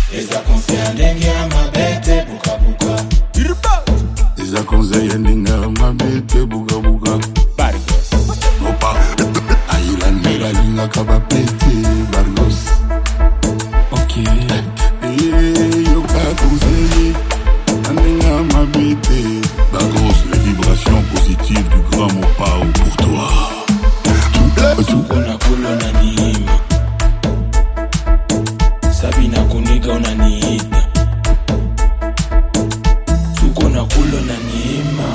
eza conseil ndenge ya mabete bukabuka. Eza conseil ndenge ya mabete bukabuka. Bargos Opa Ailandela lingaka bapete Bargos. Ok Yoka conseiller ndenge ya mabete Bargos, les vibrations positives du grand Mopao pour toi. Tukona kulo na nima Sabina kunika unaniita. Tukona kulo na nima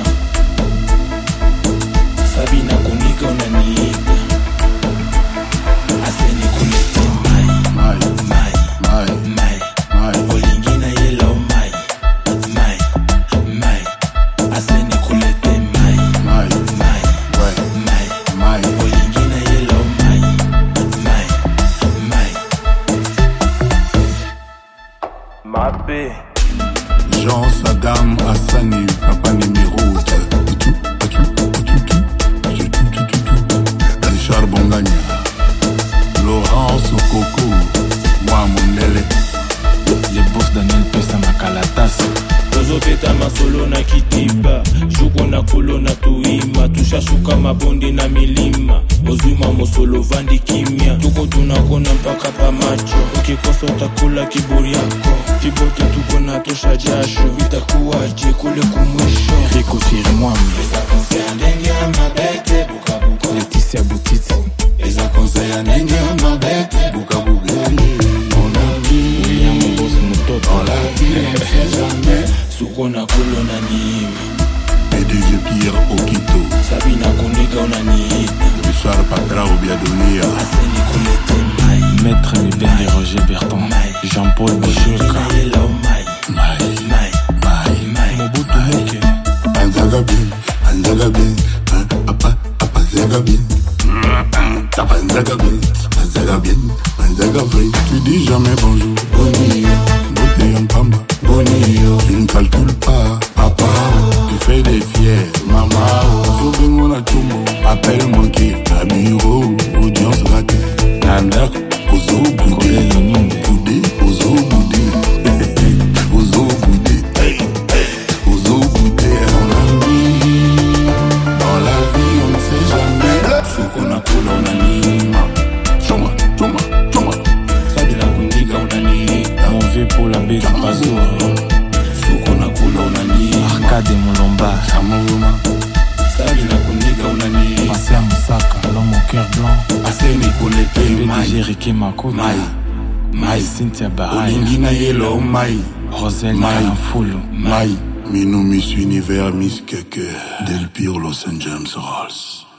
Sabina kunika unaniita. Aseni kulete mai Olingina yellow mai Aseni kulete mai Olingina yellow mai Mabé Jean Saddam Hassani, papa numéro Richard Bongagna, Laurence Coco, moi Mondele. Les boss Daniel Pesa Makalatas. tozobeta masolo na kitiba shuko na kolo na tuima tushashuka mabonde na milima ozuma mosolo vandi kimia tuko tunakona mpaka pa macho ukikosa utakula kiburi yako kibote tuko na tosha jasho itakuwaje kule kumwisho Rico Chirimwami eza conseil ndenge ya mabete bukabuka. Laetitia Boutiti Eza conseil ndenge ya mabete bukabuka. Mon ami William Boss Mutoto. dans la vie on sait jamais. suko na kolo na nima PDG Pierre Okito, Sabina kunika unaniita. Richard Patra Obiadonia. Aseni kulete mai Maître Mibende Roger Berton Jean-Paul Bichoka Olingina yellow mai Mobutu Moke Anzaga bien, Zaga bien. Anzaga vrai. Tu dis jamais bonjour, Bonio. Beauté en pamba, Bonio. Tu ne calcules pas, papa. Tu fais des fiers, maman. Soubingo na chumo, appelle manqué, Amiro, audience ratée. Nanak, Ozo Boudé, Boudé, Ozo Boudé. Ozo Boudé, Ozo Boudé, mon ami. Dans la vie, on ne sait jamais. Sukona kula unaniima Choma. Sabina kunika unaniita. Mon vieux Paul Abeka Pazoro Sukona kula unaniima Arcade Moulomba Mouvement. Sabina kunika unaniima. Passé à Moussaka L'homme au cœur blanc Aseni kulete mai PDG Ricky Makota Cynthia Baraya Olingina yellow mai. Roselle Mai. Naranfulu Mai. Minou Miss Univers Miss Keke. Del Pire Los Angeles Rolls.